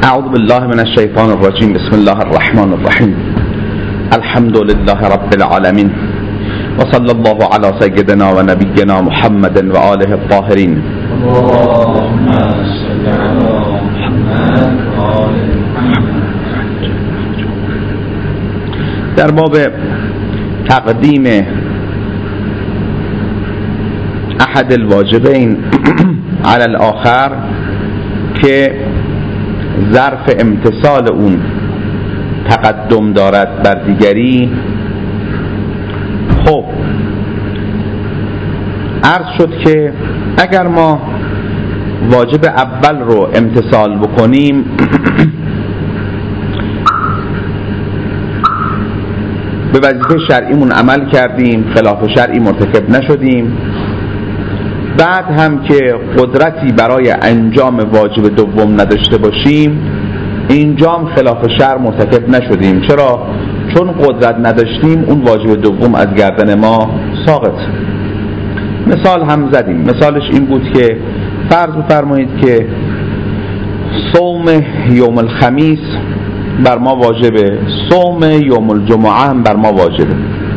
اعوذ بالله من الشیطان الرجیم. بسم الله الرحمن الرحیم. الحمد لله رب العالمین و صلی الله علی سیدنا و نبینا محمد و آله الطاهرین. اللهم صل علی محمد و آل محمد. در باب تقدیم احد الواجبین علی الاخر که ظرف امتصال اون تقدم دارد بر دیگری، خب عرض شد که اگر ما واجب اول رو امتصال بکنیم به وظیفه شرعیمون عمل کردیم، خلاف شرعی مرتکب نشدیم، بعد هم که قدرتی برای انجام واجب دوم نداشته باشیم، اینجام خلاف شرع مرتکب نشدیم. چرا؟ چون قدرت نداشتیم، اون واجب دوم از گردن ما ساقط. مثال هم زدیم. مثالش این بود که فرض بفرمایید که صوم یوم الخمیس بر ما واجبه، صوم یوم الجمعه هم بر ما واجبه.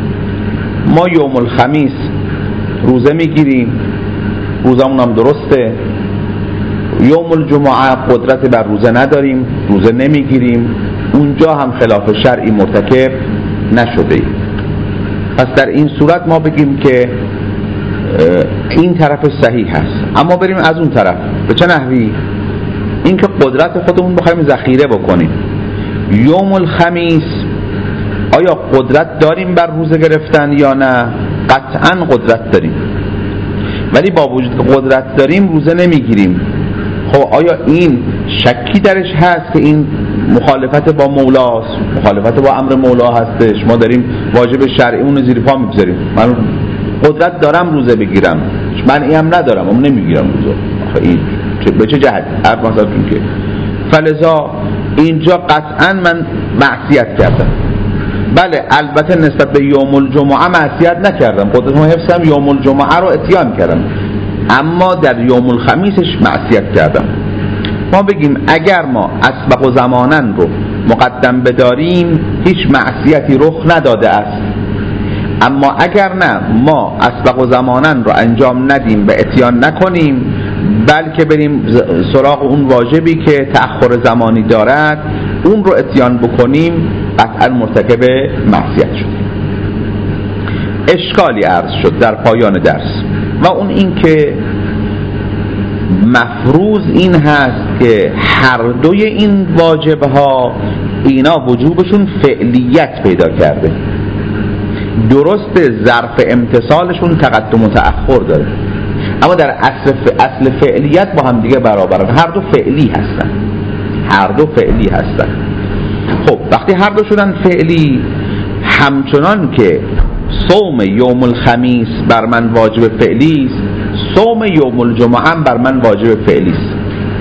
ما یوم الخمیس روزه میگیریم، روزمون هم درسته. یوم الجمعه قدرت بر روزه نداریم، روزه نمیگیریم، اونجا هم خلاف شرعی مرتکب نشده ایم. پس در این صورت ما بگیم که این طرف صحیح هست. اما بریم از اون طرف. به چه نحوی؟ این که قدرت خودمون بخوایم ذخیره بکنیم. یوم الخمیس آیا قدرت داریم بر روزه گرفتن یا نه؟ قطعا قدرت داریم، ولی با وجود که قدرت داریم روزه نمیگیریم. خب آیا این شکی درش هست که این مخالفت با مولاست، مخالفت با امر مولا هستش؟ ما داریم واجب شرعیمون رو زیر پا میگذاریم. من قدرت دارم روزه بگیرم، من این هم ندارم، اما نمیگیرم روزه. آخه این به چه جهت؟ هر مثلا که فلذا اینجا قطعا من معصیت کردم. بله البته نسبت به یوم الجمعه معصیت نکردم، قدرتم حفظم، یوم الجمعه رو اتیان کردم، اما در یوم الخمیسش معصیت کردم. ما بگیم اگر ما اسبق و زمانن رو مقدم بداریم هیچ معصیتی رخ نداده است، اما اگر نه ما اسبق و زمانن رو انجام ندیم و اتیان نکنیم، بلکه بریم سراغ اون واجبی که تأخر زمانی دارد اون رو اتیان بکنیم، قطعا مرتکب معصیت شد. اشکالی عرض شد در پایان درس و اون این که مفروض این هست که هر دوی این واجبها اینا وجوبشون فعلیت پیدا کرده. درست ظرف امتصالشون تقدم و تأخر داره، اما در اصل فعلیت با هم دیگه برابرن. هر دو فعلی هستن، هر دو فعلی هستن. خب وقتی هر دو شدن فعلی، همچنان که صوم یوم الخمیس بر من واجب فعلی است، صوم یوم الجمعه هم بر من واجب فعلی است.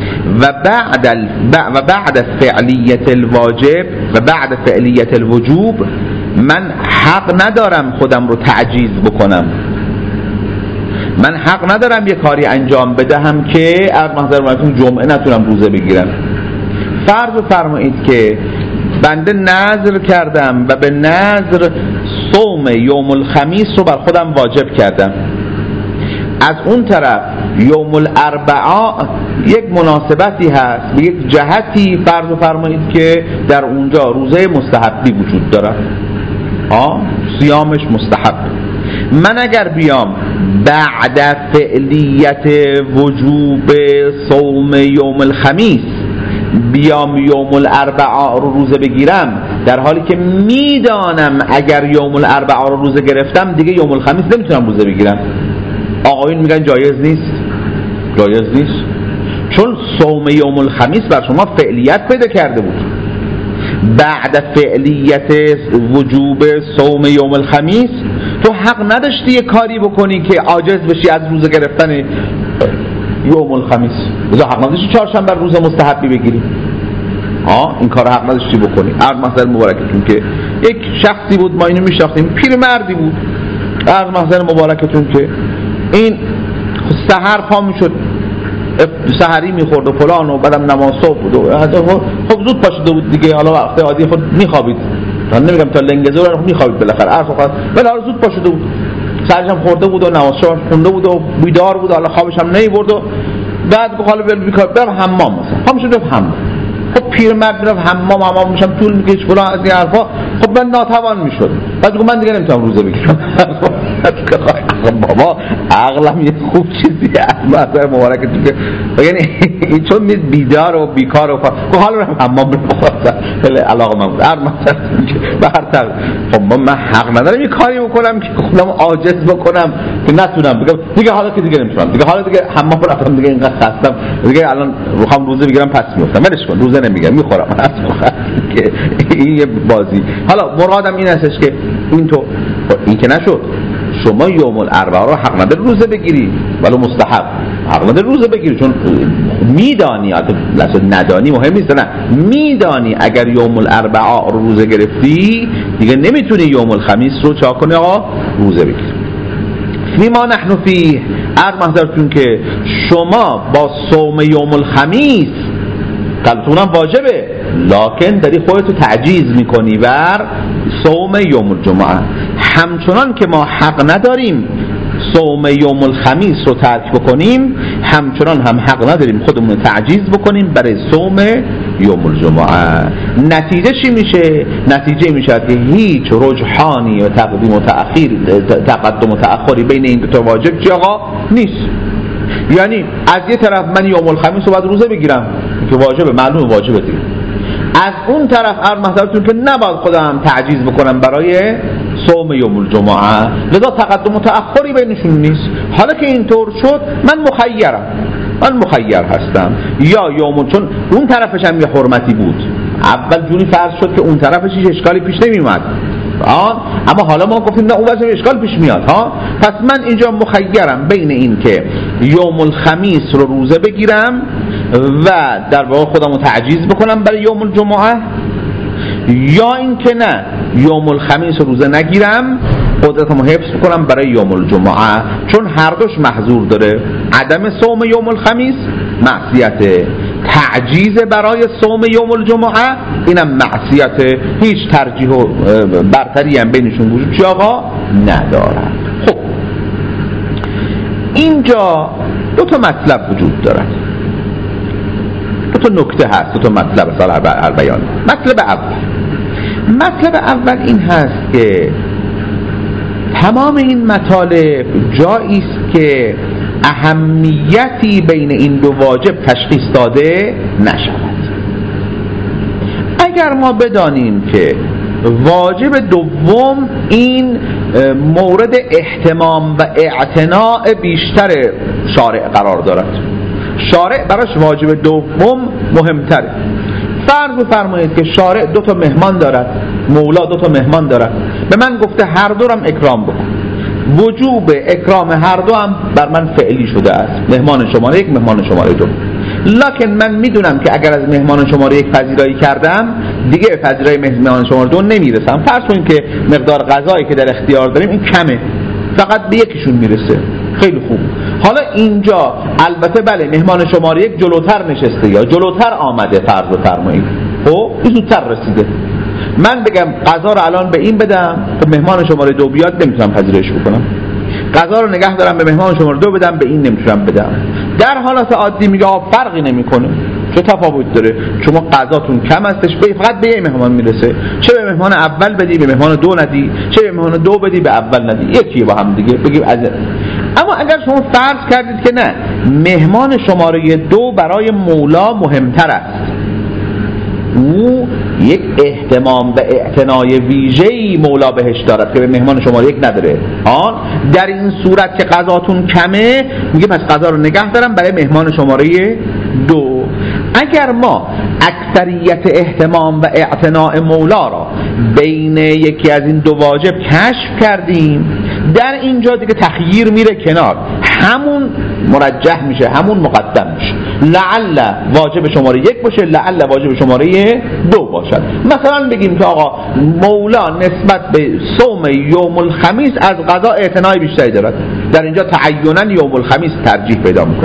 و بعد فعلیت الواجب و بعد فعلیت الوجوب من حق ندارم خودم رو تعجیز بکنم. من حق ندارم یه کاری انجام بدهم که از محضر جمعه نتونم روزه بگیرم. فرض فرمایید که بنده نذر کردم و به نذر صوم یوم الخمیس رو بر خودم واجب کردم. از اون طرف یوم الاربعاء یک مناسبتی هست، به یک جهتی فرض فرمایید که در اونجا روزه مستحبی وجود داره، صیامش مستحب. من اگر بیام بعد فعلیت وجوب صوم یوم الخمیس بیام یوم الاربعاء رو روزه بگیرم، در حالی که میدانم اگر یوم الاربعاء رو روزه گرفتم دیگه یوم الخمیس نمیتونم روزه بگیرم، آقایون میگن جایز نیست. جایز نیست چون صوم یوم الخمیس بر شما فعلیت پیدا کرده بود. بعد فعلیت وجوب صوم یوم الخمیس تو حق نداشتی یه کاری بکنی که عاجز بشی از روزه گرفتن یوم الخمیس. بذار حق نداشتی چهارشنبه روز مستحبی بگیری، این کار حق نداشتی بکنی. عرض محضر مبارکتون که یک شخصی بود، ما اینو میشناختیم، پیرمردی بود. عرض محضر مبارکتون که این سحر پا میشد سحری میخورد و فلان و بعدم نماز صبح بود و خب زود پاشیده بود دیگه. حالا وقت عادی خود میخوابید، من نمیگم تا لنگه زور میخوابید بالاخره عرض خواهد، ولی حالا زود پاشیده بود، سرش هم خورده بود و نمازش خونده بود و بیدار بود، حالا خوابش هم نمیبرد و بعد حالا برم حمام مثلا خامش شد حمام. خب پیرمرد میرفت حمام میشم طول میکش فلان از این حرفا. خب من ناتوان میشد، بعد گفت من دیگه نمیتونم روزه بگیرم. بابا عقلم یه خوب چیزی اصلا مبارکه تو که یعنی چون بیدار و بیکار و خب حالا برم حمام بخوام خیلی علاقه من بود هر مثلا به هر طرف. خب من حق ندارم یه کاری بکنم که خودم عاجز بکنم که نتونم بگم دیگه حالا که دیگه نمیتونم دیگه، حالا دیگه حمام رفتم دیگه اینقدر خستم دیگه الان میخوام روزه بگیرم پس میافتم ولش کن روزه نمیگم میخورم که این یه بازی. حالا مرادم این هستش که این که نشد شما یوم الاربعاء رو حق نداری روزه بگیری ولی مستحب حق نداری روزه بگیری، چون میدانی اصلا ندانی مهم نیست، نه میدانی اگر یوم الاربعاء رو روزه گرفتی دیگه نمیتونی یوم الخمیس رو چا کنی آقا روزه بگیری. فیما نحن فیه محضرتون که شما با صوم یوم الخمیس قلبتونم واجبه لکن داری خودتو تعجیز میکنی بر صوم یوم الجمعه، همچنان که ما حق نداریم صوم یوم الخمیس رو ترک بکنیم همچنان هم حق نداریم خودمون رو تعجیز بکنیم برای صوم یوم الجمعه. نتیجه چی میشه؟ نتیجه میشه که هیچ رجحانی و تقدم و تأخری بین این دو تا واجب چی آقا نیست. یعنی از یه طرف من یوم الخمیس رو باید روزه بگیرم که واجبه معلومه واجبه دیگه، از اون طرف محضرتون که نباید خودم تعجیز بکنم برای صوم یوم الجمعه، لذا تقدم و تأخری بینشون نیست. حالا که اینطور شد من مخیر هستم یا یوم، چون اون طرفش هم یه حرمتی بود اول جوری فرض شد که اون طرفش هیچ اشکالی پیش نمیومد اما حالا ما گفتیم نه اون واسه اشکال پیش میاد پس من اینجا مخیرم بین این که یوم الخمیس رو روزه بگیرم و در واقع خودم رو تعجیز بکنم برای یوم الجمعه، یا این که نه یوم الخمیس رو روزه نگیرم قدرتمو حفظ بکنم برای یوم الجمعه، چون هر دوش محظور داره. عدم صوم یوم الخمیس معصیته، تعجیز برای صوم یوم الجمعه اینم معصیته، هیچ ترجیح و برتری هم بینشون وجود چی آقا نداره. خب اینجا دو تا مطلب وجود داره، دو تا نکته هست، دو تا مطلب سال بیان. مطلب اول این هست که تمام این مطالب جایی است که اهمیتی بین این دو واجب تشخیص داده نشود. اگر ما بدانیم که واجب دوم این مورد اهتمام و اعتناء بیشتر شارع قرار دارد، شارع براش واجب دوم مهمتره. فرض بفرمایید که شارع دو تا مهمان دارد، مولا دو تا مهمان دارد، به من گفته هر دو هم اکرام بکن، وجوب اکرام هر دو هم بر من فعلی شده است، مهمان شماره یک مهمان شماره دو. لکن من میدونم که اگر از مهمان شماره یک پذیرایی کردم دیگه به پذیرایی مهمان شماره دو نمیرسم. فرض کنید که مقدار غذایی که در اختیار داریم این کمه، فقط به یکیشون میرسه، خیلی خوب. حالا اینجا البته بله مهمان شماره یک جلوتر نشسته یا جلوتر آمده، فرض بفرمایید خب این زودتر رسیده، من بگم غذا رو الان به این بدم خب مهمان شماره دو بیاد نمیتونم پذیرش بکنم، غذا رو نگه دارم به مهمان شماره دو بدم به این نمیتونم بدم. در حالت عادی میگه فرقی نمیکنه، چه تفاوت داره؟ شما غذاتون کم هستش فقط به یه مهمان میرسه، چه به مهمان اول بدی به مهمان دو ندی، چه به مهمان دو بدی به اول ندی، یکیه با هم دیگه بگیم از. اما اگر شما فرض کردید که نه مهمان شماره دو برای مولا مهمتر است، او یک اهتمام و اعتنای ویژه‌ای مولا بهش دارد که به مهمان شماره یک نداره، در این صورت که غذاتون کمه میگه پس غذا رو نگه دارم برای مهمان شماره دو. اگر ما اکثریت اهتمام و اعتناء مولا را بین یکی از این دو واجب کشف کردیم، در اینجا دیگه تخییر میره کنار، همون مرجح میشه، همون مقدم میشه، لعل واجب شماره یک باشه، لعل واجب شماره دو باشد. مثلا بگیم که آقا مولا نسبت به صوم یوم الخمیس از غذا اعتنای بیشتری دارد، در اینجا تعینا یوم الخمیس ترجیح پیدا میکنه،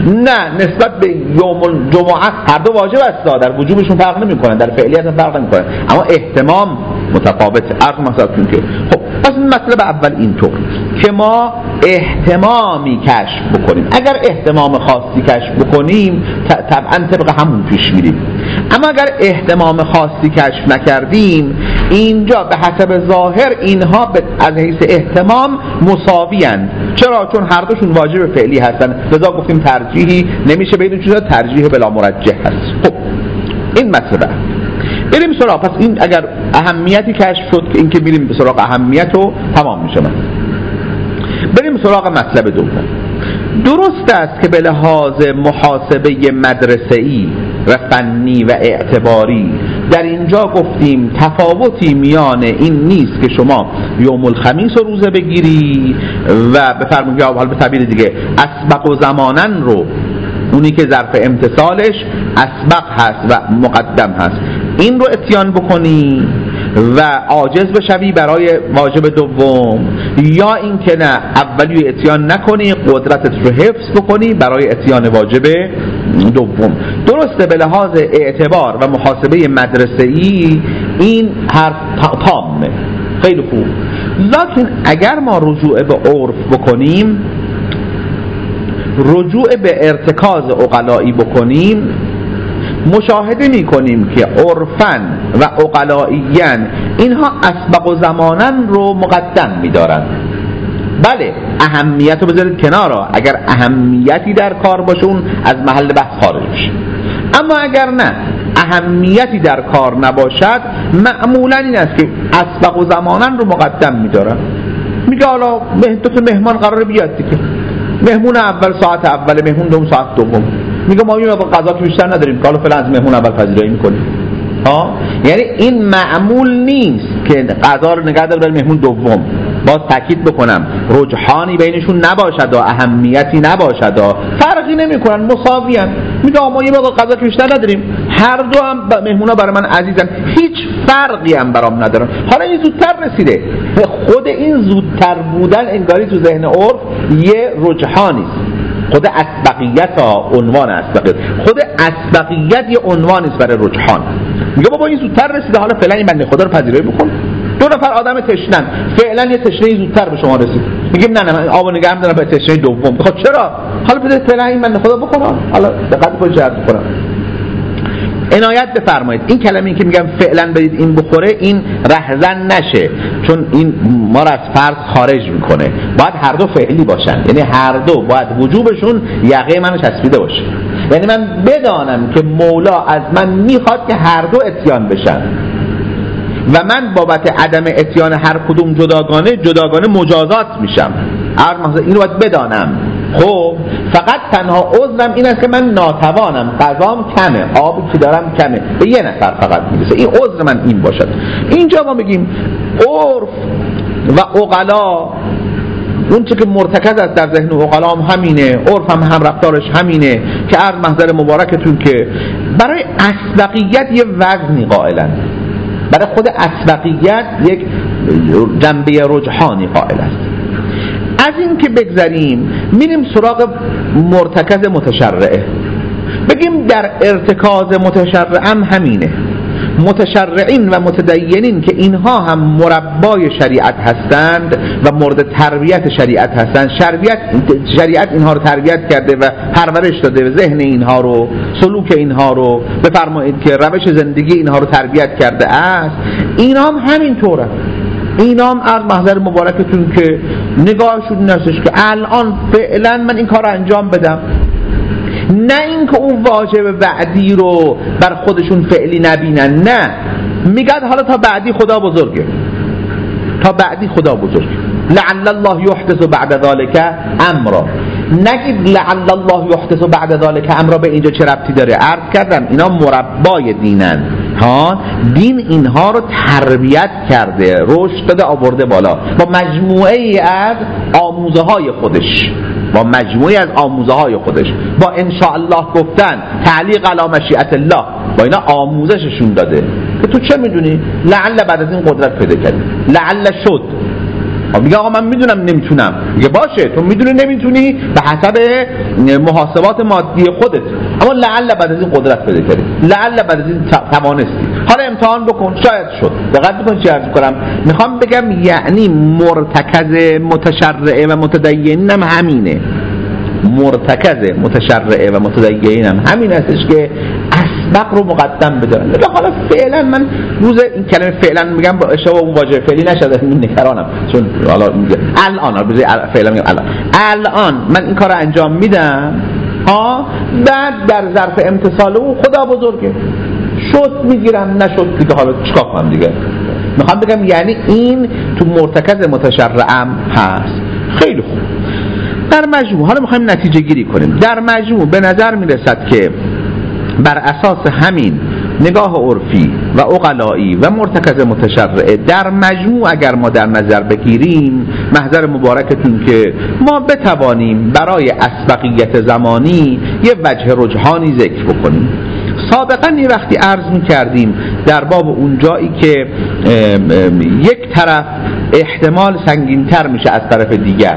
نه نسبت به یوم الجمعه هر دو واجب است، در وجوبشون فرق نمیکنه، در فعلیت فرق نمیکنه، اما اهتمام متفاوته. عرض مثلا که خب پس مطلب اول اینطور که ما اهتمامی کشف بکنیم. اگر اهتمام خاصی کشف بکنیم طبعا طبق همون پیش میریم، اما اگر اهتمام خاصی کشف نکردیم اینجا به حسب ظاهر اینها از حیث اهتمام مساوی‌اند. چرا؟ چون هر دوشون واجب فعلی هستن، لذا گفتیم ترجیحی نمیشه بین چیزا، ترجیح بلا مرجح هست. خب این مسئله. بریم سراغ، پس این اگر اهمیتی کشف شد که این که میریم به سراغ اهمیت و تمام میشه. بریم سراغ مطلب دوم. درست است که به لحاظ محاسبه مدرسه‌ای و فنی و اعتباری در اینجا گفتیم تفاوتی میان این نیست که شما یوم الخمیس رو روزه بگیری و بفرمایید حالا به تعبیر دیگه اسبق و زمانن رو، اونی که ظرف امتصالش اسبق هست و مقدم هست، این رو اتیان بکنی و عاجز بشوی برای واجب دوم، یا این که نه اولی اتیان نکنی قدرتت رو حفظ بکنی برای اتیان واجب دوم. درسته به لحاظ اعتبار و محاسبه مدرسه‌ای این حرف تامه، خیلی خوب، لکن اگر ما رجوع به عرف بکنیم، رجوع به ارتکاز عقلایی بکنیم، مشاهده میکنیم که عرفاً و عقلائیاً اینها اسبق و زمانن رو مقدم میدارن. بله اهمیت رو بذارید کنار، اگر اهمیتی در کار باشه اون از محل بحث خارج میشه، اما اگر نه اهمیتی در کار نباشد معمولاً این است که اسبق و زمانن رو مقدم میدارن. میگه حالا دو تا مهمان قراره بیاد دیگه، مهمون اول ساعت اول، مهمون دوم ساعت دوم، میگه ما میگم غذا که بیشتر نداریم، حالا فعلا از مهمون اول پذیرایی میکنیم. یعنی این معمول نیست که غذا رو نگه داره برای مهمون دوم. باز تاکید بکنم رجحانی بینشون نباشد و اهمیتی نباشد و فرقی نمیکنن، مساویان. میگه ما یه مقدار غذا که بیشتر نداریم، هر دو هم مهمونا برای من عزیزن، هیچ فرقی هم برام ندارن. حالا این زودتر رسیده، خود این زودتر بودن انگاری تو ذهن عرف یه رجحانی است. خود اسبقیت عنوان اسبقیت، خود اسبقیت یه عنوان است برای رجحان. میگه بابا این زودتر رسیده، حالا فعلا این بنده خدا رو پذیرایی بکن. دو نفر آدم تشنن، فعلا یه تشنه زودتر به شما رسید، میگیم نه من آبو نگه می‌دارم به تشنه دوم. خب چرا؟ حالا بده فعلا این بنده خدا بکنه، حالا دقت کنید جهت کنم. عنایت بفرمایید این کلمه‌ای که میگم فعلا برید این بخوره، این رهزن نشه، چون این ما را از فرض خارج میکنه. باید هر دو فعلی باشن، یعنی هر دو باید وجوبشون یقه منو چسبیده باشه. یعنی من بدانم که مولا از من میخواد که هر دو اتیان بشن و من بابت عدم اتیان هر کدوم جداگانه مجازات میشم. اینو باید بدانم. خب فقط تنها عذرم این است که من ناتوانم، غذام کمه، آبی که دارم کمه، به یه نفر فقط میرسه، این عذر من این باشد. اینجا ما میگیم عرف و عقلا، اون چه که مرتکز است در ذهن عقلا هم همینه، عرف هم رفتارش همینه که عرض محضر مبارکتون که برای اسبقیت یه وزنی قائلن، برای خود اسبقیت یک جنبه رجحانی قائل است. از این که بگذریم میریم سراغ مرتکز متشرعه. بگیم در ارتکاز متشرع هم همینه، متشرعین و متدینین که اینها هم مربای شریعت هستند و مورد تربیت شریعت هستند، شریعت اینها رو تربیت کرده و پرورش داده و ذهن اینها رو، سلوک اینها رو، بفرمایید که روش زندگی اینها رو تربیت کرده است. اینها هم همینطوره. اینا هم از محضر مبارکتون که نگاهشون نستش که الان فعلا من این کار رو انجام بدم، نه این که اون واجب بعدی رو بر خودشون فعلی نبینن، نه میگن حالا تا بعدی خدا بزرگه، تا بعدی خدا بزرگه، لعل الله یحدث بعد ذلک امرا. نگید لعل الله یحدث بعد ذلک امرا، به اینجا چه ربطی داره؟ عرض کردم اینا مربای دینن، دین اینها رو تربیت کرده، رشد داده، آورده بالا با مجموعه ای از آموزه های خودش، با مجموعه از آموزه های خودش، با انشاءالله گفتن، تعلیق علی مشیئت الله، با اینا آموزششون داده که تو چه میدونی؟ لعل بعد از این قدرت پیدا کردی، لعل شد، میگه آقا من میدونم نمیتونم. میگه باشه تو میدونی نمیتونی به حسب محاسبات مادی خودت، اما لعل بعد از این قدرت پیدا کردی، لعل بعد از این توانستی، حالا امتحان بکن شاید شد. دقت بکن چی عرض کنم. میخوام بگم یعنی مرتکز متشرعه و متدین هم همینه. مرتکز متشرعه و متدین هم همین هستش که اسبق رو مقدم بدارن. حالا فعلا من روز این کلمه فعلا میگم با اشتباه اون واژه فعلی نشده، من نگرانم چون حالا الان فعلا میگم الان من این کار رو انجام میدم، بعد در ظرف امتثال اون خدا بزرگه، شد میگیرم نشد دیگه حالا چیکار کنم دیگه. میخوام بگم یعنی این تو مرتکز متشرعم هست. خیلی خوب. در مجموع حالا میخوایم نتیجه گیری کنیم. در مجموع به نظر میرسد که بر اساس همین نگاه عرفی و عقلایی و مرتکز متشرعه در مجموع اگر ما در نظر بگیریم، محضر مبارکتون که ما بتوانیم برای اسبقیت زمانی یه وجه رجحانی ذکر بکنیم. سابقا یه وقتی عرض می‌کردیم در باب اون جایی که یک طرف احتمال سنگین‌تر میشه از طرف دیگر،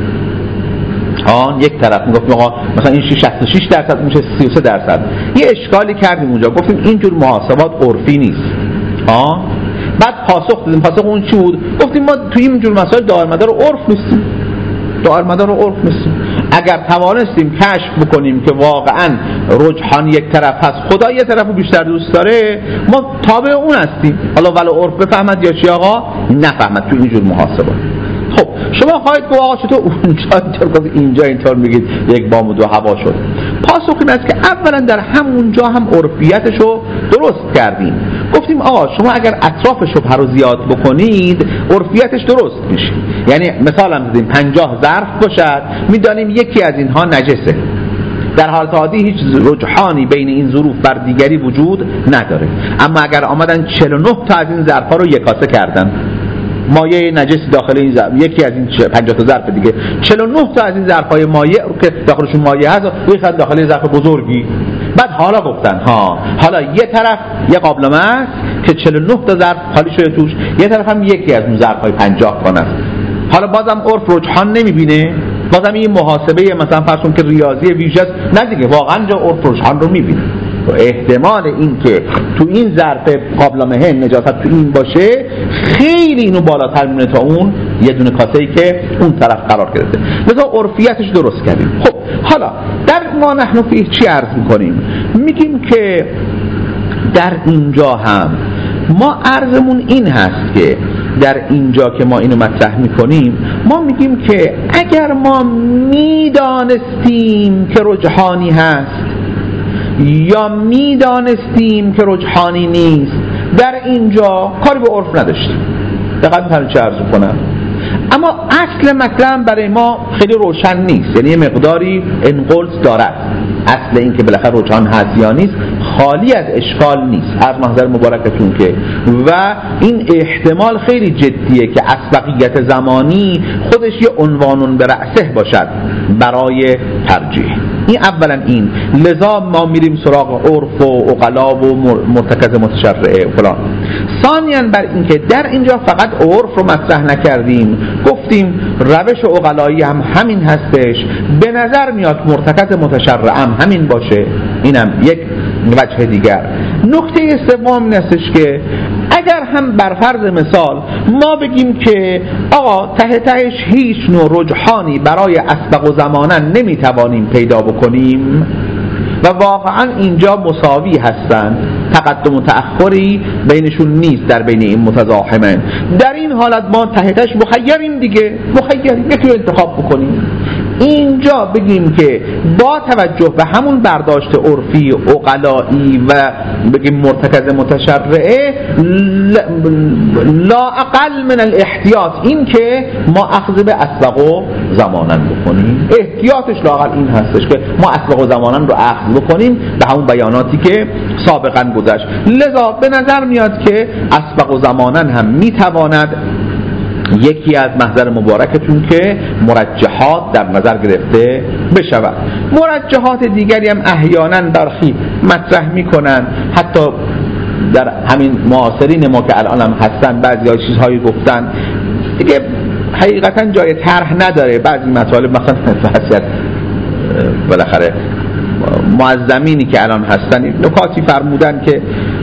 یک طرف میگفت آقا مثلا این 66% میشه 33%. یه اشکالی کردیم اونجا، گفتیم اینجور محاسبات عرفی نیست. بعد پاسخ دادیم. پاسخ اون چی بود؟ گفتیم ما توی اینجور مسائل دارمدار عرف نیستیم. اگر توانستیم کشف بکنیم که واقعا رجحان یک طرف هست، خدا یه طرفو بیشتر دوست داره، ما تابع اون هستیم. حالا ولو عرف بفهمد یا چی آقا نفهمد تو اینجور محاسبات. خب شما خواهید گفت آقا چطور اونجا اینجا اینطور میگید یک بام و دو هوا شد؟ پاسخ این است که اولا در همونجا هم عرفیتشو درست کردیم. گفتیم آقا شما اگر اطراف شبهه رو زیاد بکنید عرفیتش درست میشه. یعنی مثال هم زدیم 50 ظرف باشد، میدانیم یکی از اینها نجسه، در حالت عادی هیچ رجحانی بین این ظروف بر دیگری وجود نداره. اما اگر آمدن 49 تا از این ظرفا رو یکاسه کردن، مایع نجسی داخل این ظرف، یکی از این 50 تا ظرف دیگه 49 تا از این ظرفای مایع رو که داخلشون مایع هست بخواد داخل ظرف بزرگی. بعد حالا گفتن حالا یه طرف یه قابلمه است که 49 تا ظرف خالی شده توش، یه طرف هم یکی از اون ظرفای 50 کن است. حالا بازم عرف رجحان نمیبینه، بازم این محاسبه مثلا فرض کن که ریاضی ویژه است، نه دیگه واقعا جا عرف رجحان رو میبینه. احتمال این که تو این ظرف قابلمه نجاست تو این باشه خیلی اینو بالاتر میونه تا اون یه دونه کاسه‌ای که اون طرف قرار گرفته. لذا عرفیتش درست کردیم. خب حالا در ما نحن فیه چی عرض میکنیم؟ میگیم که در اینجا هم ما عرضمون این هست که در اینجا که ما اینو مطرح میکنیم، ما میگیم که اگر ما میدانستیم که رجحانی هست یا میدانستیم که رجحانی نیست، در اینجا کاری به عرف نداشتیم. دقیقاً می‌خوام چه عرض کنم. اما اصل مطلب برای ما خیلی روشن نیست، یعنی یه مقداری انقلت دارد. اصل این که بالاخره رجحان هست یا نیست خالی از اشکال نیست، از محضر مبارکتون که و این احتمال خیلی جدیه که اسبقیت زمانی خودش یه عنوانون به رأسه باشد برای ترجیح. این اولا این، لذا ما میریم سراغ عرف و عقلا و مرتکز متشرعه و فلان. ثانیاً بر این که در اینجا فقط عرف رو مطرح نکردیم، گفتیم روش عقلایی هم همین هستش، به نظر میاد مرتکز متشرعه هم همین باشه. اینم یک وجه دیگر. نکته سوم این هستش که اگر هم بر فرض مثال ما بگیم که آقا ته تهش هیچ نوع رجحانی برای اسبق و زمانا نمیتوانیم پیدا بکنیم و واقعا اینجا مساوی هستند، تقدم و تأخری بینشون نیست در بین این متزاحمه، در این حالت ما ته تهش مخیریم دیگه، مخیریم یکی انتخاب بکنیم. اینجا بگیم که با توجه به همون برداشت عرفی عقلایی و بگیم مرتکز متشرعه لا اقل من الاحتیاط این که ما اخذ به اسبق و زمانن بکنیم، احتیاطش لا اقل این هستش که ما اسبق و زمانن رو اخذ بکنیم به همون بیاناتی که سابقا گذشت. لذا به نظر میاد که اسبق و زمانن هم میتواند یکی از محضر مبارکتون که مرجحات در نظر گرفته بشود. مرجحات دیگری هم احیانا برخی مطرح میکنن، حتی در همین معاصرین ما که الان هم هستن بعضی ها چیزهایی گفتن دیگه حقیقتا جای طرح نداره. بعضی مطالب مثلا حیثیت بالاخره معظمینی که الان هستن نکاتی فرمودن که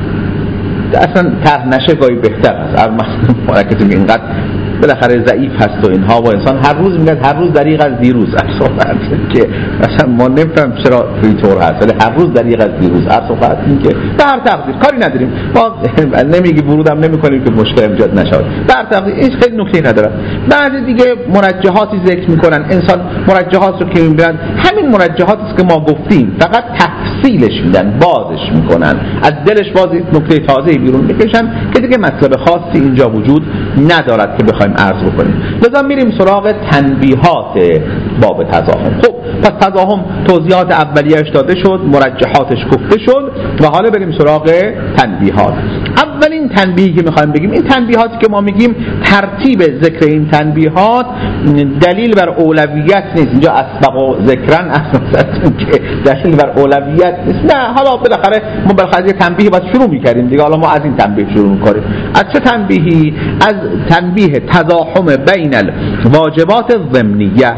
اصلا طرح نشه گاهی بهتر است. مثلا مبارکتون اینقدر بالاخره ضعیف هست و اینها و انسان هر روز میگه هر روز دریغ از دیروز صحبت که مثلا ما نمیفهم چرا اینطور هست، ولی هر روز دریغ از دیروز صحبت این که به هر تقدیر کاری نداریم، ما نمیگی ورودم نمیکنیم که مشکل ایجاد نشود، به هر تقدیر این خیلی نکته نداره. بعد دیگه مرجحاتی ذکر میکنن، انسان مرجحات رو که میبینن همین مرجحاتی است که ما گفتیم، فقط تفصیلش میدن، بازش میکنن، از دلش باز نکته تازه بیرون میکشن که دیگه مطلب خاصی اینجا وجود ندارد که بخوایم عرض بکنیم. لذا میریم سراغ تنبیهات باب تضاهم. خب پس تضاهم توضیحات اولیه‌اش داده شد، مرجحاتش گفته شد و حالا بریم سراغ تنبیهات. اولین تنبیهی که میخوایم بگیم، این تنبیهاتی که ما میگیم ترتیب ذکر این تنبیهات دلیل بر اولویت نیست. اینجا اسبق و ذکرن که دلیل بر اولویت نیست، نه. حالا بالاخره ما بالاخره یه تنبیهی باید شروع میکردیم دیگه، حالا ما از این تنبیه شروع میکنیم. از چه تنبیهی؟ از تنبیه تضاهم بین الواجبات الضمنیه.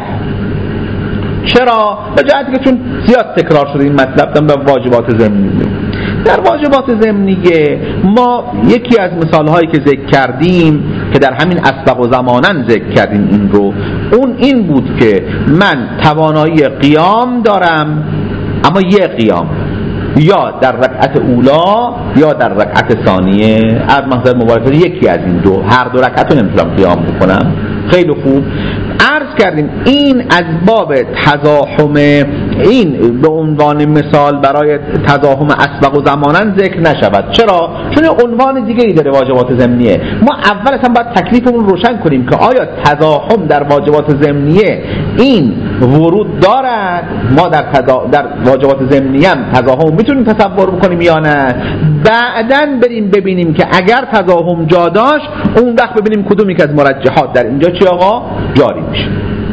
چرا؟ به جهتی که چون زیاد تکرار شده این مطلب به واجبات ضمنیه. در واجبات ضمنیه ما یکی از مثالهایی که ذکر کردیم که در همین اسبق و زمانن ذکر کردیم این رو، اون این بود که من توانایی قیام دارم اما یه قیام، یا در رکعت اولا یا در رکعت ثانیه، از محضر مبارکه یکی از این دو، هر دو رکعت رو نمیتونم قیام بکنم. خیلی خوب عرض کردیم این از باب تضاهم، این به عنوان مثال برای تضاهم اسبق و زمانن ذکر نشود. چرا؟ چون عنوان دیگه ای داره واجبات ضمنیه. ما اول اصلا باید تکلیفمون روشن کنیم که آیا تضاهم در واجبات ضمنیه این ورود دارد؟ ما در واجبات ضمنیه هم تضاهم میتونیم تصور بکنیم یا نه؟ بعدن بریم ببینیم که اگر تضاهم جا داشت اون وقت ببینیم کدومی که از مرجحات در اینجا چی آقا جاری میشه.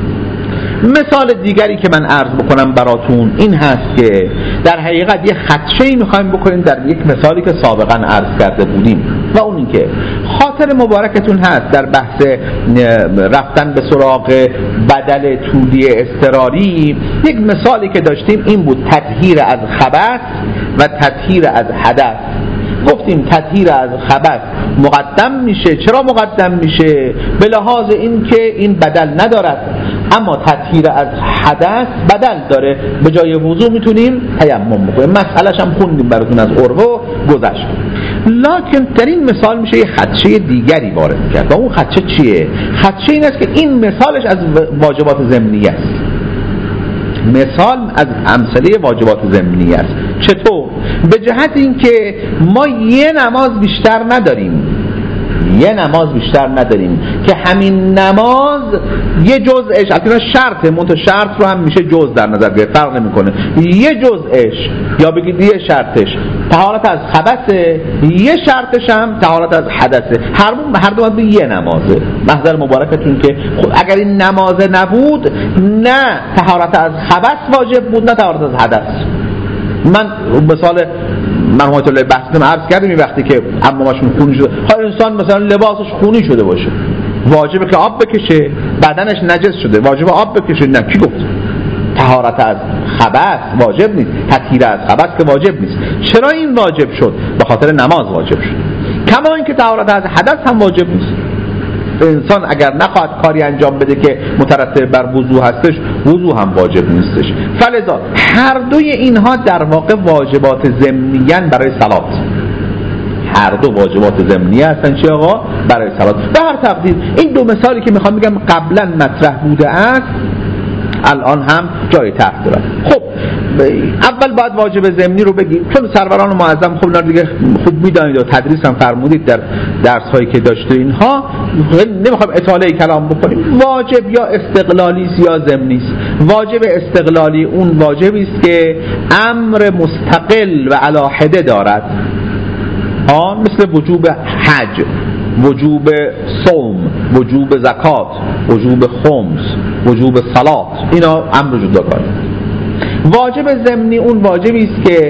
مثال دیگری که من عرض بکنم براتون این هست که در حقیقت یه خدشه‌ای میخوایم بکنیم در یک مثالی که سابقا عرض کرده بودیم و اون این که خاطر مبارکتون هست در بحث رفتن به سراغ بدل طولی اضطراری، یک مثالی که داشتیم این بود تطهیر از خبث و تطهیر از حدث. گفتیم تطهیر از خبث مقدم میشه. چرا مقدم میشه؟ به لحاظ این که این بدل ندارد، اما تطهیر از حدث بدل داره، به جای وضو میتونیم تیمم بکنیم. مسئله‌اش هم خوندیم براتون از عروه گذشت. لکن در این مثال میشه یه خدشه دیگری وارد کرد و اون خدشه چیه؟ خدشه این است که این مثالش از واجبات ضمنیه است. مثال از امثله واجبات ضمنیه است. چطور؟ به جهت اینکه ما یه نماز بیشتر نداریم که همین نماز یه جزءش البته شرطه، منتها شرط رو هم میشه جزء در نظر گرفت، فرق نمیکنه. یه جزءش یا بگید یه شرطش طهارت از خبثه، یه شرطش هم طهارت از حدثه. هر دو باید به یه نمازه. محضر مبارکتون که اگر این نماز نبود نه طهارت از خبث واجب بود نه طهارت از حدث. من مثال مرحومت الله بحثم عرض کردیم وقتی که عمامشون خونی شده، ها انسان مثلا لباسش خونی شده باشه واجبه که آب بکشه، بدنش نجس شده واجبه آب بکشه، نه کی گفت؟ طهارت از خبث واجب نیست، تطهیر از خبث که واجب نیست. چرا این واجب شد؟ به خاطر نماز واجب شد. کما اینکه طهارت از حدث هم واجب نیست. انسان اگر نخواهد کاری انجام بده که مترتب بر وضو هستش، وضو هم واجب نیستش. فلذا هر دوی اینها در واقع واجبات ضمنیان برای صلات. هر دو واجبات ضمنیه هستن چی آقا؟ برای صلات. به هر تقدیر این دو مثالی که میخوام بگم قبلا مطرح بوده است الان هم جای طرح دارد. خب اول باید واجب ضمنی رو بگیم، چون سروران معظم خب اینا دیگه خوب میدانید و تدریس هم فرمودید در درس هایی که داشته اینها، نمیخوایم اطاله کلام بکنیم. واجب یا استقلالی است یا ضمنی است. واجب استقلالی اون واجبی است که امر مستقل و علی حده دارد، مثل وجوب حج، وجوب صوم، وجوب زکات، وجوب خمس، وجوب صلات، اینا امر جداگانه. واجب ضمنی اون واجبی است که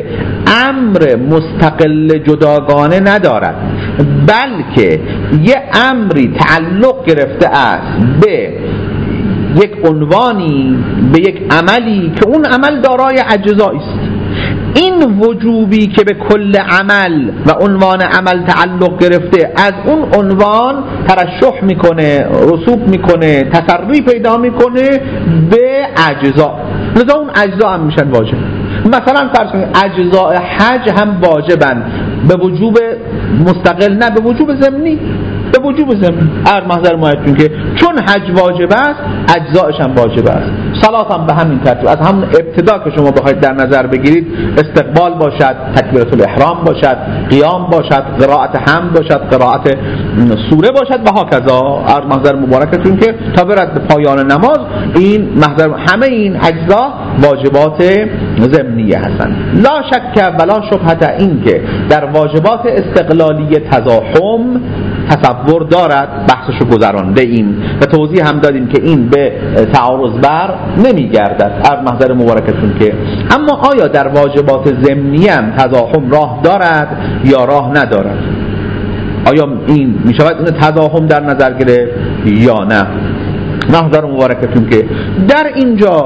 امر مستقل جداگانه ندارد، بلکه یه امری تعلق گرفته است به یک عنوانی، به یک عملی که اون عمل دارای اجزایی است. این وجوبی که به کل عمل و عنوان عمل تعلق گرفته از اون عنوان ترشح میکنه، رسوب میکنه، تسری پیدا میکنه به اجزا، لذا اون اجزا هم میشن واجب. مثلا فرض کنید اجزاء حج هم واجبن، به وجوب مستقل نه، به وجوب ضمنی، به وجوب ضمنی. هر محضر مایتون که چون حج واجب است اجزایش هم واجب است. صلات هم به همین ترتیب، از همون ابتدا که شما بخواید در نظر بگیرید، استقبال باشد، تکبیرة الاحرام باشد، قیام باشد، قرائت حمد باشد، قرائت سوره باشد و هاکذا. هر محضر مبارکتون که تا برد به پایان نماز، این محضر همه این اجزا واجبات ضمنیه هستند. لا شک ولا شبهه این که در واجبات استقلالی تزاحم تصور دارد، بحثشو گذرانده ایم و توضیح هم دادیم که این به تعارض بر نمیگردد. هر محضر مبارکتون که اما آیا در واجبات ضمنی هم تزاحم راه دارد یا راه ندارد؟ آیا این میشود اون تزاحم در نظر گرفت یا نه؟ محضر مبارکتون که در اینجا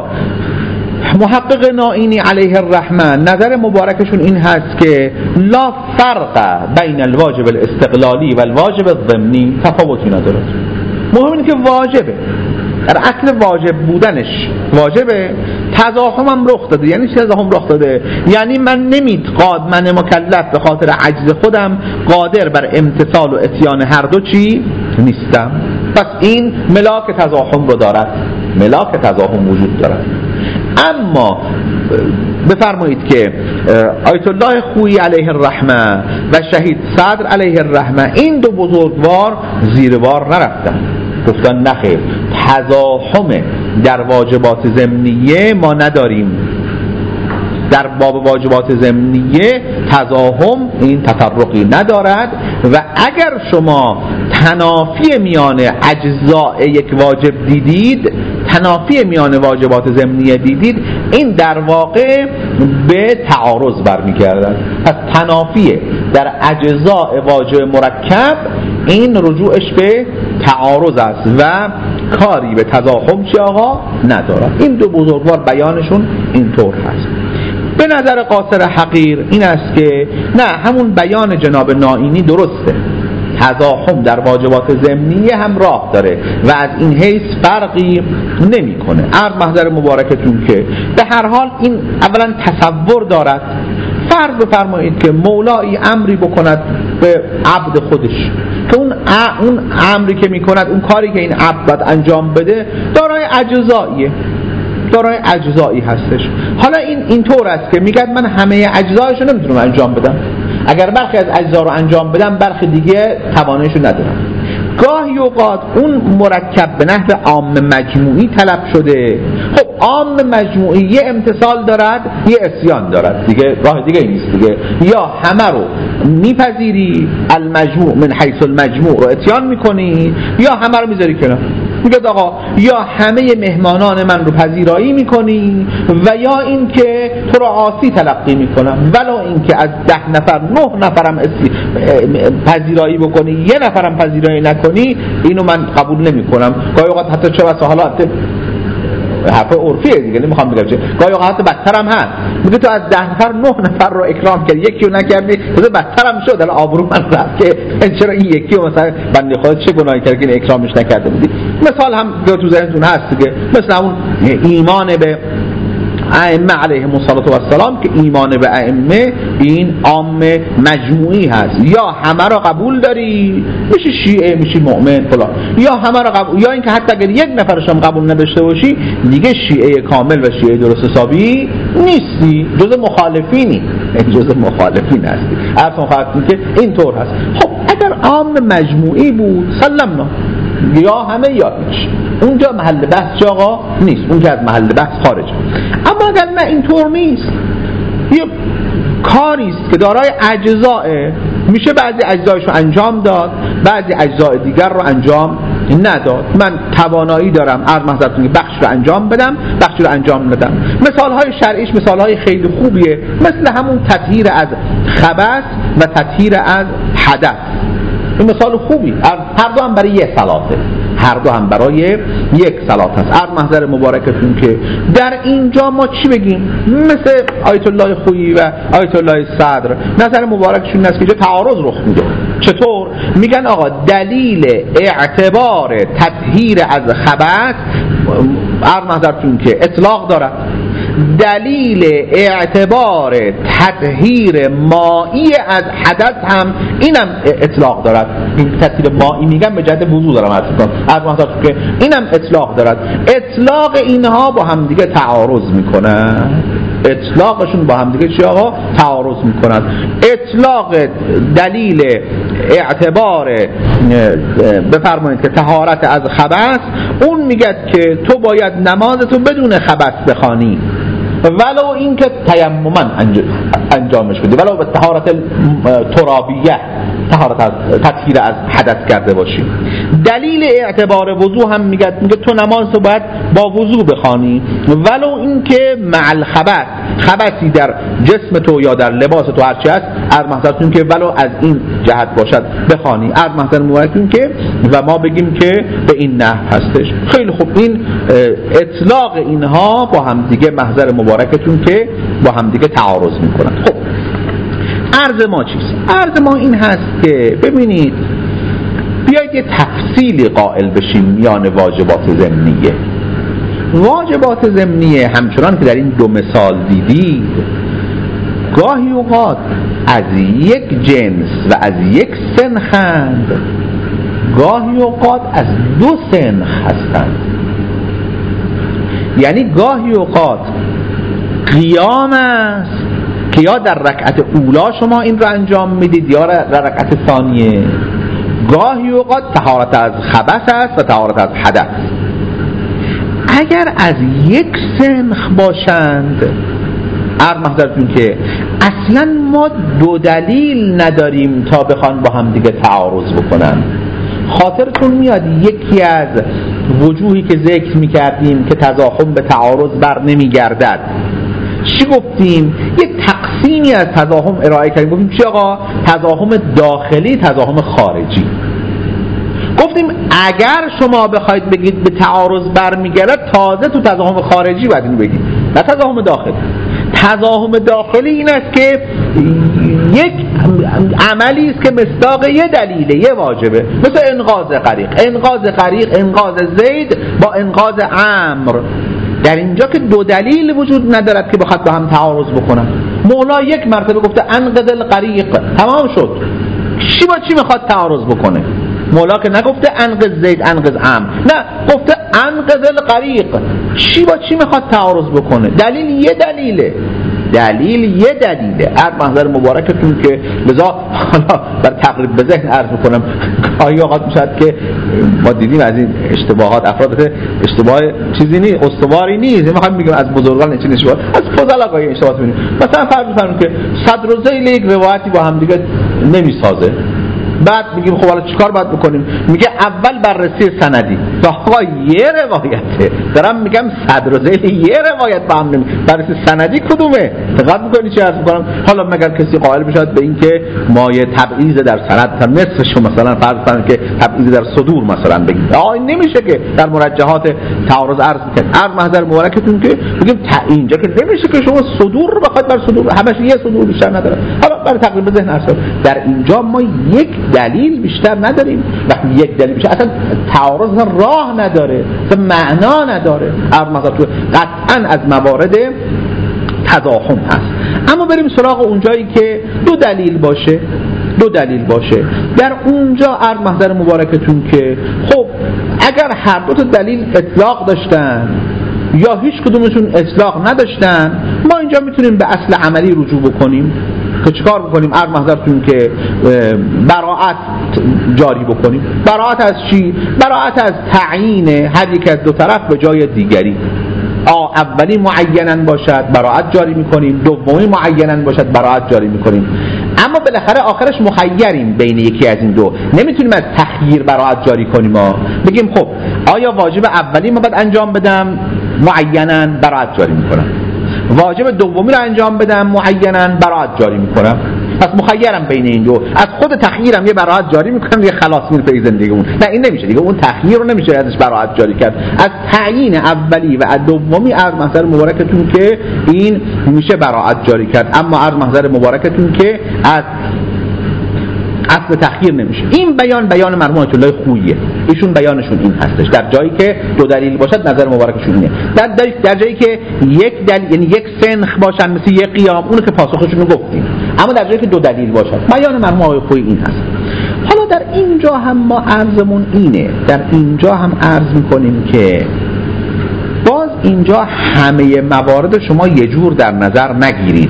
محقق نائینی علیه الرحمن نظر مبارکشون این هست که لا فرق بین الواجب الاستقلالی و الواجب الضمنی، تفاوتی ندارد. مهم اینه که واجبه، در اصل واجب بودنش واجبه. تزاحم هم رخ داده. یعنی چه تزاحم رخ داده؟ یعنی من من مکلف به خاطر عجز خودم قادر بر امتثال و اتیان هر دو چی نیستم، پس این ملاک تزاحم رو دارد، ملاک تزاحم وجود دارد. اما بفرمایید که آیت الله خویی علیه الرحمه و شهید صدر علیه الرحمه این دو بزرگوار زیر بار نرفتن، گفتن نخیر، تزاحم در واجبات ضمنیه ما نداریم. در باب واجبات ضمنیه تزاحم این تفرقی ندارد و اگر شما تنافی میان اجزاء یک واجب دیدید، تنافی میان واجبات ضمنیه دیدید، این در واقع به تعارض برمیگردد. پس تنافی در اجزاء واجب مرکب این رجوعش به تعارض است و کاری به تزاحم چی آقا ندارد. این دو بزرگوار بیانشون اینطور هست. به نظر قاصر حقیر این است که نه، همون بیان جناب نائینی درسته، تزاحم در واجبات ضمنیه هم راه داره و از این حیث فرقی نمیکنه. عرض محضر مبارکتون که به هر حال این اولا تصور دارد. فرض بفرمایید که مولایی امری بکند به عبد خودش که اون امری که میکند، اون کاری که این عبد باید انجام بده دارای اجزاییه، دارای اجزایی هستش. حالا این اینطور است که میگه من همه اجزایشو نمیتونم انجام بدم، اگر برخی از اجزا رو انجام بدم برخی دیگه تواناییشو ندارم. گاهی اوقات اون مرکب به نحو عام مجموعی طلب شده. خب عام مجموعی یه امتصال دارد، یه عصیان دارد دیگه، راه دیگه ای نیست دیگه. یا همه رو میپذیری، المجموع من حیث المجموع رو اتیان میکنی، یا همه رو میذاری کنار. میگه آقا یا همه مهمانان من رو پذیرایی میکنی و یا این که تو رو عاصی تلقی میکنم، ولو این که از 10 نفر 9 نفرم پذیرایی بکنی، یه نفرم پذیرایی نکنی، اینو من قبول نمیکنم. گاهی اوقات حتی چه بسا حالا حرف عرفیه دیگه، نمیخوام بگم چه، گاهی اوقات بدتر هم هست. میگه تو از 10 نفر 9 نفر رو اکرام کردی، یکی رو نکردی، تازه بدتر هم شد. الان آبرو من رفت که چرا این یکی رو مثلا بنده خدا چه گناهی کرد که اکرامش نکرده بودی. مثال هم تو ذهنتون هست دیگه، مثلا اون ایمان به ائمه علیهم السلام که ایمان به ائمه این عام مجموعی هست. یا همه را قبول داری میشی شیعه، میشی مؤمن فلان، یا همه را قبول، یا اینکه حتی اگر یک نفرش هم قبول نداشته باشی دیگه شیعه کامل و شیعه درست حسابی نیستی، جز مخالفینی، جز مخالفین هستی. اصلا خواهد که اینطور هست. خب اگر عام مجموعی بود سلمنا، یا همه یا هیچ، اونجا محل بحث آقا نیست، اونجا از محل بحث خارج. اما اگر نه اینطور نیست، یه کاری است که دارای اجزاء، میشه بعضی اجزایش رو انجام داد، بعضی اجزای دیگر رو انجام نداد. من توانایی دارم عرض محضرتون که بخش رو انجام بدم، بخش رو انجام ندم. مثالهای شرعیش مثالهای خیلی خوبیه، مثل همون تطهیر از خبث و تطهیر از حدث. این مثال خوبی، هر دو هم برای یک صلاته، هر دو هم برای یک صلات هست. عرض محضر مبارکتون که در اینجا ما چی بگیم؟ مثل آیت الله خویی و آیت الله صدر نظر مبارکشون است که اینجا تعارض رخ میده. چطور؟ میگن آقا دلیل اعتبار تطهیر از خبث عرض محضرتون که اطلاق دارد، دلیل اعتبار تطهیر مائی از حدث هم اینم اطلاق دارد. این تطهیر مائی میگم به جهت وضو دارم عرض میکنم، عرض محضرتون که اینم اطلاق دارد. اطلاق اینها با هم دیگه تعارض میکنن، اطلاقشون با هم دیگه چی آقا؟ تعارض میکنن. اطلاق دلیل اعتبار بفرمایید که طهارت از خبث، اون میگه که تو باید نمازتو بدون خبث بخوانی ولو اینکه تیمما انجامش بدی، ولو به طهارت ترابیه، طهارت از تطهیر از حدث کرده باشی. دلیل اعتبار وضو هم میگه تو نماز رو باید با وضو بخوانی ولو اینکه مع الخبث، خبثی در جسم تو یا در لباس تو هرچی هست عرض محضرتون که ولو از این جهت باشد بخوانی. عرض محضر مبارکتون که و ما بگیم که به این نحو هستش. خیلی خوب، این اطلاق اینها با هم دیگه محضر مبارکتون که با هم دیگه تعارض میکنن. خب عرض ما چیست؟ عرض ما این هست که ببینید بیایید یه تفصیلی قائل بشیم میان واجبات ضمنیه. واجبات ضمنیه همچنان که در این دو مثال دیدید گاهی اوقات از یک جنس و از یک سنخند، گاهی اوقات از دو سنخ هستند. یعنی گاهی اوقات قیام است که یا در رکعت اولا شما این رو انجام میدید یا در رکعت ثانیه، گاهی اوقات طهارت از خبث است و طهارت از حدث. اگر از یک سنخ باشند عرض محضرتون که اصلا ما دو دلیل نداریم تا بخوان با هم دیگه تعارض بکنن. خاطرتون میاد یکی از وجوهی که ذکر میکردیم که تضاخم به تعارض بر نمیگردد چی گفتیم؟ یک تقسیمی از تضاخم ارائه کردیم. گفتیم چی آقا؟ تضاخم داخلی، تضاخم خارجی. گفتیم اگر شما بخواید بگید به تعارض برمیگرد تازه تو تضاخم خارجی باید اینو بگید، نه تضاخم داخلی. تضاخم داخلی این است که یک عملی است که مصداق یه دلیله، یه واجبه، مثل انقاذ غریق. انقاذ زید با انقاذ عمرو، در اینجا که دو دلیل وجود ندارد که بخواد با هم تعارض بکنن. مولا یک مرتبه گفته انقذ الغریق، تمام شد. چی با چی میخواد تعارض بکنه؟ مولا که نگفته انقذ زید انقذ عمرو، نه گفته انقذ الغریق. چی با چی میخواد تعارض بکنه؟ دلیل یه دلیله. عرض محضر مبارکتون که لذا حالا بر تقریب به ذهن عرض میکنم گاهی اوقات میشد که ما دیدیم از این اشتباهات، افراد اشتباه چیزی نیست، استواری نیست، میخوام میگم از بزرگان این چیز اشتباه، از فضلا گاهی اشتباهات میبینیم. مثلا فرض بفرمایید که صدر و ذیل یک روایتی با هم دیگه نمیسازه، بعد میگیم خب حالا چیکار باید بکنیم؟ میگه اول بررسی سندی. آقا یه روایته، دارم میگم صدر و ذیل یه روایت با هم بررسی سندی کدومه؟ دقت میکنی چی عرض میکنم؟ حالا مگر کسی قائل بشود به این که مایه تبعیض در سند تا نصفشو مثلا فرض کنید که تبعیض در صدور مثلا بگیم، این نمیشه که در مرجحات تعارض عرض میکنه. عرض محضر مبارکتون که بگیم اینجا که نمیشه که شما صدور رو بخواید بر صدور، همش یه صدور بیشتر نداره. حالا برای تقریب ذهن عرض در اینجا ما یک دلیل بیشتر نداریم. وقتی یک دلیل بیشتر اصلا تعارض راه نداره، اصلا معنا نداره. مثلا تو قطعا از موارد تضاخم هست. اما بریم سراغ اونجایی که دو دلیل باشه. در اونجا عرض محضر مبارکتون که خب اگر هر دو تا دلیل اطلاق داشتن یا هیچ کدومشون اطلاق نداشتن، ما اینجا میتونیم به اصل عملی رجوع بکنیم که چیکار بکنیم؟ عرض محضرتون که براءت جاری بکنیم. براءت از چی؟ براءت از تعیین هر یک از دو طرف به جای دیگری. اولی معینن باشد براءت جاری میکنیم، دومی معینن باشد براءت جاری میکنیم. اما بالاخره آخرش مخیریم بین یکی از این دو. نمیتونیم از تخییر براعت جاری کنیم. ما بگیم خب آیا واجب اولی ما باید انجام بدم معیناً براعت جاری میکنم، واجب دومی رو انجام بدم معیناً براعت جاری میکنم، پس مخیرم بین این دو. از خود تخییرم یه براعت جاری میکنم، یه خلاص میره پی زندگیمون. نه این نمیشه دیگه، اون تخییر رو نمیشه ازش براعت جاری کرد. از تعیین اولی و دومی عرض محضر مبارکتون که این میشه براعت جاری کرد، اما عرض محضر مبارکتون که از اصل تخییر نمیشه. این بیان مرحوم آیت الله خوییه، ایشون بیانشون این هستش. در جایی که دو دلیل باشد نظر مبارکشون اینه. در جایی که یک دلیل یعنی یک سنخ باشن مثل یک قیام، اونو که پاسخشون رو گفتیم، اما در جایی که دو دلیل باشد بیان مرحوم آقای خویی این هست. حالا در اینجا هم ما عرضمون اینه، در اینجا هم عرض میکنیم که باز اینجا همه موارد شما یه جور در نظر نگیرید.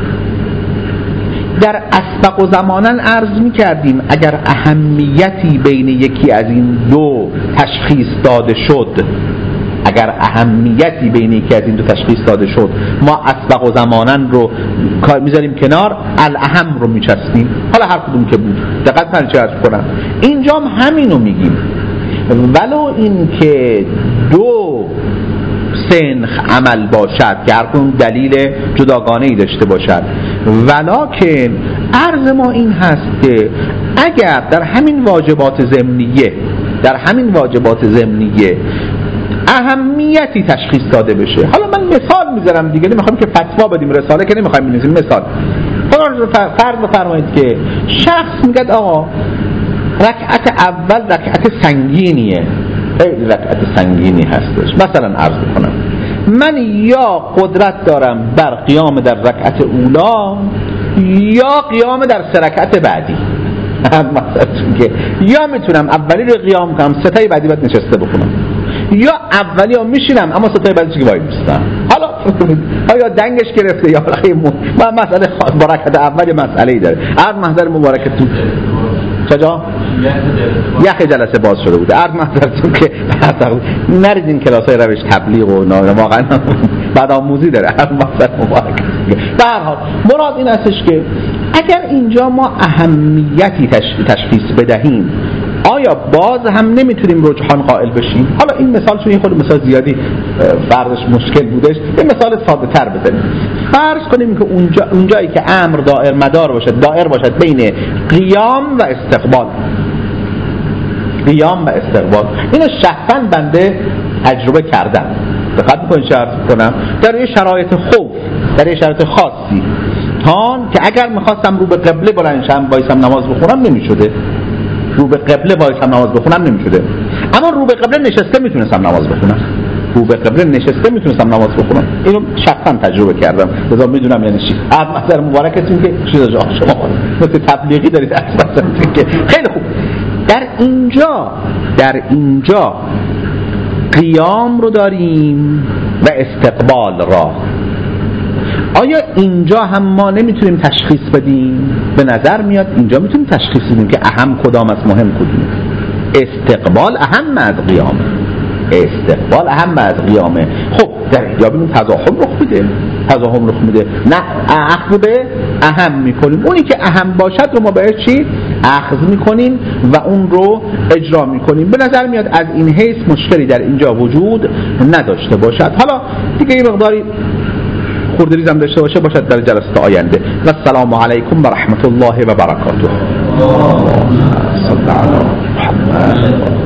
در اسبق و زمانن عرض می کردیم اگر اهمیتی بین یکی از این دو تشخیص داده شد، اگر اهمیتی بین یکی از این دو تشخیص داده شد، ما اسبق و زمانن رو میذاریم کنار، الاهم رو میچسبیم. حالا هر کدوم که بود دقت کنید چه عرض کنم. اینجا هم همینو میگیم، ولو این که دو سنخ عمل باشد که هر کدوم دلیل جداگانه‌ای داشته باشد، ولکن عرض ما این هست که اگر در همین واجبات ضمنیه اهمیتی تشخیص داده بشه، حالا من مثال میذارم دیگه، نمیخوام که فتوا بدیم، رساله که نمیخوایم بنویسیم، مثال فرض بفرمایید که شخص میگه آقا رکعت اول رکعت سنگینیه، خیلی رکعت سنگینی هستش، مثلا عرض کنم من یا قدرت دارم بر قیام در رکعت اولا یا قیام در سه رکعت بعدی، یا میتونم اولی رو قیام کنم ستای بعدی باید نشسته بخونم، یا اولی رو میشینم اما ستای بعدی که وای میستم. حالا آیا دنگش گرفته یا مسئله خاص با رکعت اولی مسئله‌ای داره. عرض محضر مبارکتون کجا؟ یخ جلسه باز شده بوده. عرض محضرتون که نرید این کلاسای روش تبلیغ و واقعا بعد آموزی داره. عرض محضر مبارکتون به هر حال مراد این هستش که اگر اینجا ما اهمیتی تشخیص بدهیم، آیا باز هم نمیتونیم رجحان قائل بشیم؟ حالا این مثال چون خود مثال زیادی فرضش مشکل بودش، این مثال ساده تر بزنیم. فرض کنیم که اونجایی که امر دائر باشد بین قیام و استقبال، اینو شخصا بنده تجربه کردم. دقت می‌کنید چه عرض کنم؟ در یه شرایط خوف، در یه شرایط خاصی که اگر می‌خواستم رو به قبله بلند شم وایسم نماز بخونم نمی‌شده، رو به قبله وایسم نماز بخونم نمی‌شده، اما رو به قبله نشسته میتونستم نماز بخونم. اینو شخصا تجربه کردم، لذا میدونم یعنی چی. از محضر مبارکتون که چیز جا شما مثل تبلیغی دارید اصلا که خیلی خوب. در اینجا قیام رو داریم و استقبال را. آیا اینجا هم ما نمیتونیم تشخیص بدیم؟ به نظر میاد اینجا میتونیم تشخیص بدیم که اهم کدام است، مهم کدومه. استقبال اهم از قیامه. خب در اینجا ببینیم تضاهم رخ میده، نه اخذ به اهم میکنیم، اونی که اهم باشد رو ما باید چی اخذ میکنیم و اون رو اجرا میکنیم. به نظر میاد از این حیث مشکلی در اینجا وجود نداشته باشد. حالا دیگه یه مقداری خوردریز هم داشته باشد در جلسات آینده. و السلام علیکم و رحمت الله و برکاته.